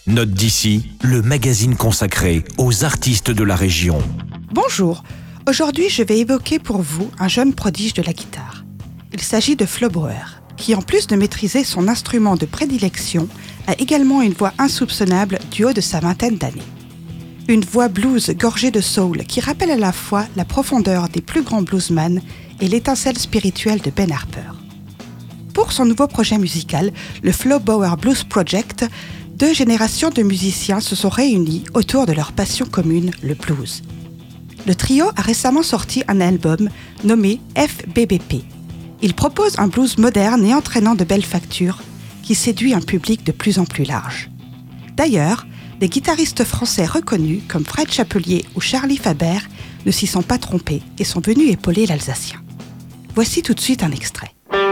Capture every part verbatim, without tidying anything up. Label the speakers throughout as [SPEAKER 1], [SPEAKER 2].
[SPEAKER 1] Note d'ici, le magazine consacré aux artistes de la région.
[SPEAKER 2] Bonjour, aujourd'hui je vais évoquer pour vous un jeune prodige de la guitare. Il s'agit de Flo Bauer, qui en plus de maîtriser son instrument de prédilection, a également une voix insoupçonnable du haut de sa vingtaine d'années. Une voix blues gorgée de soul qui rappelle à la fois la profondeur des plus grands bluesmen et l'étincelle spirituelle de Ben Harper. Pour son nouveau projet musical, le Flo Bauer Blues Project, deux générations de musiciens se sont réunis autour de leur passion commune, le blues. Le trio a récemment sorti un album nommé F B B P. Il propose un blues moderne et entraînant de belles factures qui séduit un public de plus en plus large. D'ailleurs, des guitaristes français reconnus comme Fred Chapelier ou Charlie Faber ne s'y sont pas trompés et sont venus épauler l'Alsacien. Voici tout de suite un extrait.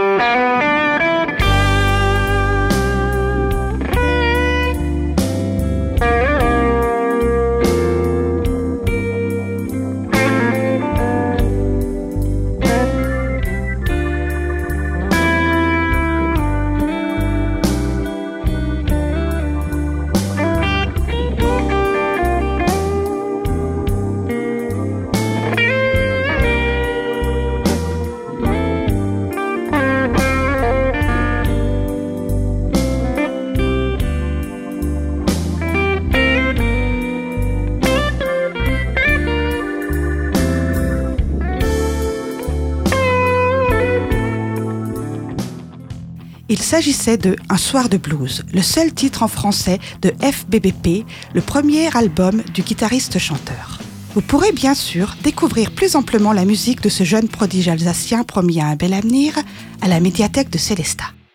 [SPEAKER 2] Il s'agissait de Un soir de blues, le seul titre en français de F B B P, le premier album du guitariste-chanteur. Vous pourrez bien sûr découvrir plus amplement la musique de ce jeune prodige alsacien promis à un bel avenir à la médiathèque de Célestat.